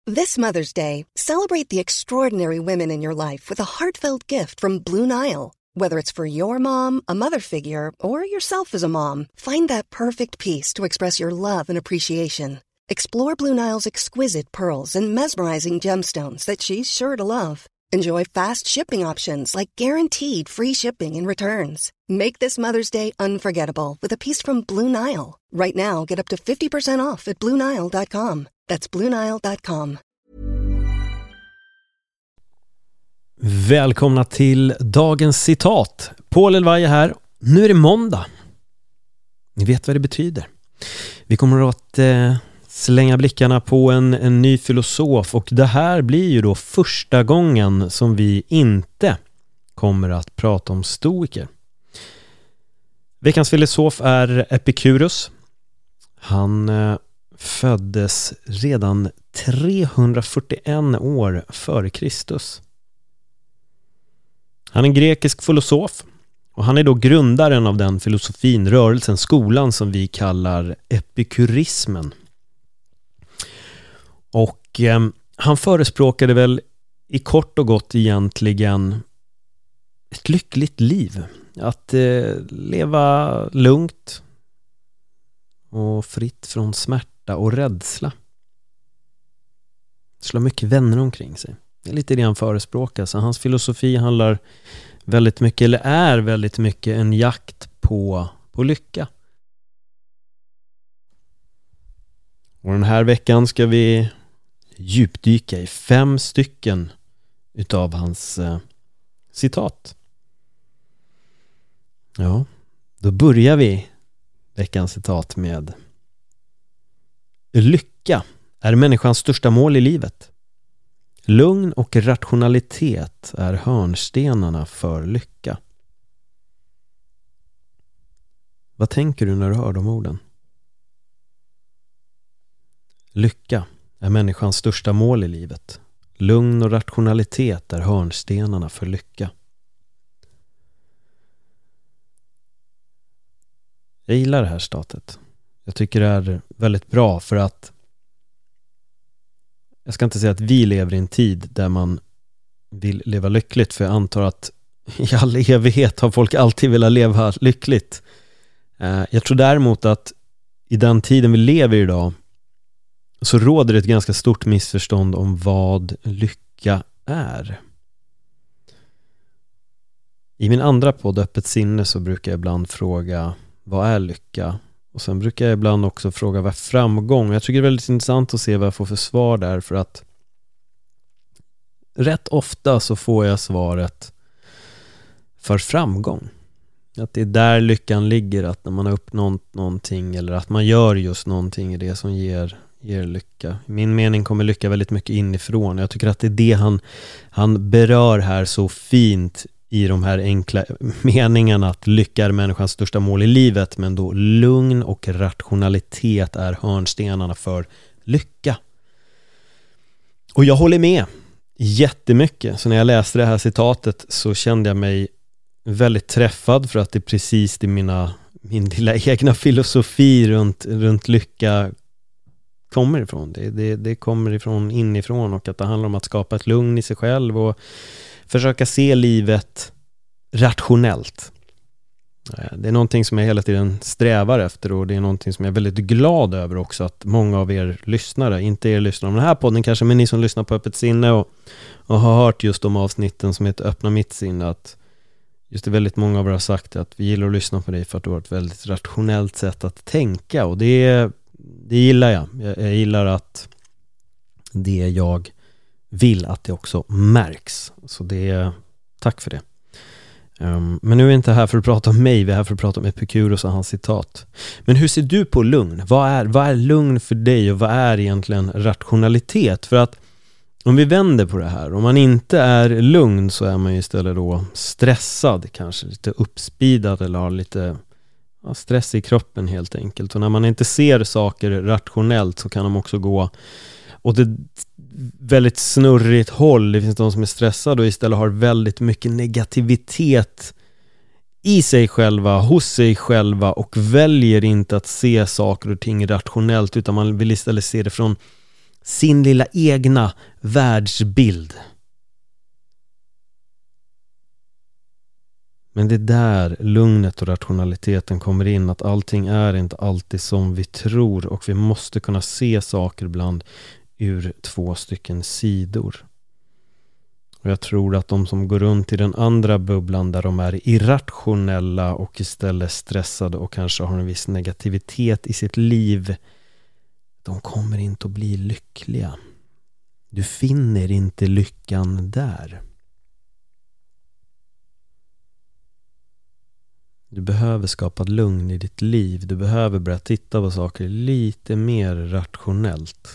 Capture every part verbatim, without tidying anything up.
This Mother's Day, celebrate the extraordinary women in your life with a heartfelt gift from Blue Nile. Whether it's for your mom, a mother figure, or yourself as a mom, find that perfect piece to express your love and appreciation. Explore Blue Nile's exquisite pearls and mesmerizing gemstones that she's sure to love. Enjoy fast shipping options like guaranteed free shipping and returns. Make this Mother's Day unforgettable with a piece from Blue Nile. Right now, get up to fifty percent off at blue nile dot com. That's blue nile dot com. Välkomna till dagens citat. Paul Elvaje här. Nu är det måndag. Ni vet vad det betyder. Vi kommer att eh, slänga blickarna på en, en ny filosof, och det här blir ju då första gången som vi inte kommer att prata om stoiker. Veckans filosof är Epikurus. Han eh, föddes redan trehundrafyrtioen år före Kristus. Han är en grekisk filosof, och han är då grundaren av den filosofin, rörelsen, skolan som vi kallar epikurismen. Och eh, han förespråkade väl i kort och gott egentligen ett lyckligt liv. Att eh, leva lugnt och fritt från smärta och rädsla. Slå mycket vänner omkring sig. Det är lite det han förespråkar. Så hans filosofi handlar väldigt mycket, eller är väldigt mycket, en jakt på, på lycka. Och den här veckan ska vi djupdyka i fem stycken utav hans eh, citat. Ja, då börjar vi veckans citat med: lycka är människans största mål i livet. Lugn och rationalitet är hörnstenarna för lycka. Vad tänker du när du hör de orden? Lycka är människans största mål i livet. Lugn och rationalitet är hörnstenarna för lycka. Jag gillar det här statet. Jag tycker det är väldigt bra, för att jag ska inte säga att vi lever i en tid där man vill leva lyckligt, för jag antar att i all evighet har folk alltid velat leva lyckligt. Jag tror däremot att i den tiden vi lever i idag så råder det ett ganska stort missförstånd om vad lycka är. I min andra podd, Öppet sinne, så brukar jag ibland fråga: vad är lycka? Och sen brukar jag ibland också fråga: vad är framgång? Jag tycker det är väldigt intressant att se vad jag får för svar där, för att rätt ofta så får jag svaret för framgång. Att det är där lyckan ligger, att när man har uppnått någonting eller att man gör just någonting är det som ger, ger lycka. I min mening kommer lycka väldigt mycket inifrån. Jag tycker att det är det han, han berör här så fint i de här enkla meningarna, att lycka är människans största mål i livet, men då lugn och rationalitet är hörnstenarna för lycka. Och jag håller med jättemycket. Så när jag läste det här citatet så kände jag mig väldigt träffad, för att det är precis det mina, min lilla egna filosofi runt, runt lycka kommer ifrån. Det, det, det kommer ifrån inifrån, och att det handlar om att skapa ett lugn i sig själv och försöka se livet rationellt. Det är någonting som jag hela tiden strävar efter, och det är någonting som jag är väldigt glad över också, att många av er lyssnare, inte er lyssnare om den här podden kanske, men ni som lyssnar på Öppet sinne och, och har hört just de avsnitten som heter Öppna mitt sinne, att just det, väldigt många av er har sagt att vi gillar att lyssna på dig för att du har ett väldigt rationellt sätt att tänka, och det, det gillar jag. jag. Jag gillar att det jag vill att det också märks. Så det är, tack för det. Um, men nu är vi inte här för att prata om mig, vi är här för att prata om Epikurus och hans citat. Men hur ser du på lugn? Vad är, vad är lugn för dig, och vad är egentligen rationalitet? För att om vi vänder på det här, om man inte är lugn så är man ju istället då stressad, kanske lite uppspidad eller har lite ja, stress i kroppen helt enkelt. Och när man inte ser saker rationellt så kan de också gå åt ett väldigt snurrigt håll. Det finns de som är stressade och istället har väldigt mycket negativitet i sig själva, hos sig själva, och väljer inte att se saker och ting rationellt, utan man vill istället se det från sin lilla egna världsbild. Men det är där lugnet och rationaliteten kommer in, att allting är inte alltid som vi tror, och vi måste kunna se saker ibland ur två stycken sidor. Och jag tror att de som går runt i den andra bubblan där de är irrationella och istället stressade och kanske har en viss negativitet i sitt liv, de kommer inte att bli lyckliga. Du finner inte lyckan där. Du behöver skapa lugn i ditt liv. Du behöver börja titta på saker lite mer rationellt.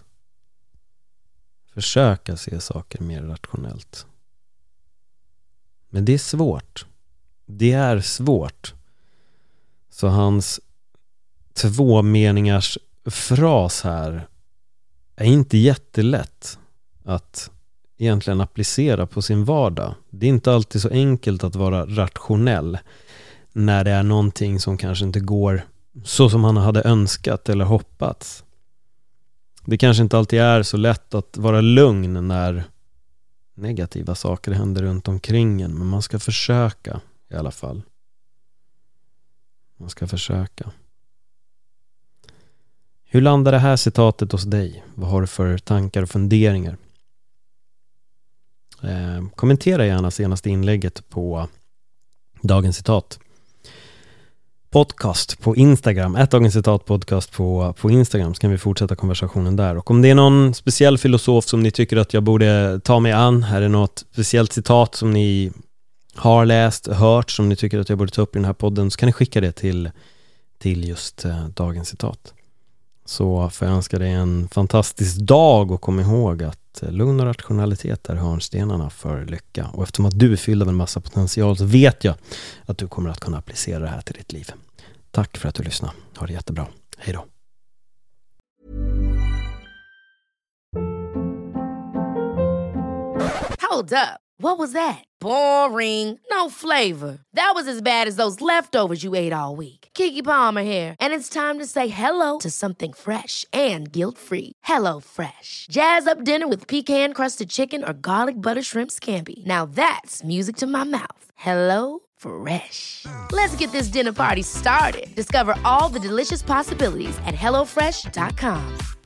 Försöka se saker mer rationellt. Men det är svårt. Det är svårt. Så hans två meningars fras här är inte jättelätt att egentligen applicera på sin vardag. Det är inte alltid så enkelt att vara rationell när det är någonting som kanske inte går så som han hade önskat eller hoppats. Det kanske inte alltid är så lätt att vara lugn när negativa saker händer runt omkring en, men man ska försöka i alla fall. Man ska försöka. Hur landar det här citatet hos dig? Vad har du för tankar och funderingar? Eh, kommentera gärna senaste inlägget på Dagens citat podcast på Instagram, ett Dagens citat podcast på, på Instagram, så kan vi fortsätta konversationen där. Och om det är någon speciell filosof som ni tycker att jag borde ta mig an, här är något speciellt citat som ni har läst, hört, som ni tycker att jag borde ta upp i den här podden, så kan ni skicka det till, till just eh, Dagens citat. Så får jag önska dig en fantastisk dag, och kom ihåg att eh, lugn och rationalitet är hörnstenarna för lycka. Och eftersom att du är fylld av en massa potential, så vet jag att du kommer att kunna applicera det här till ditt liv. Tack för att du lyssnade. Ha det jättebra. Hej då. Hold up. What was that? Boring. No flavor. That was as bad as those leftovers you ate all week. Keke Palmer here. And it's time to say hello to something fresh and guilt-free. Hello Fresh. Jazz up dinner with pecan-crusted chicken or garlic butter shrimp scampi. Now that's music to my mouth. Hello Fresh. Let's get this dinner party started. Discover all the delicious possibilities at hello fresh dot com.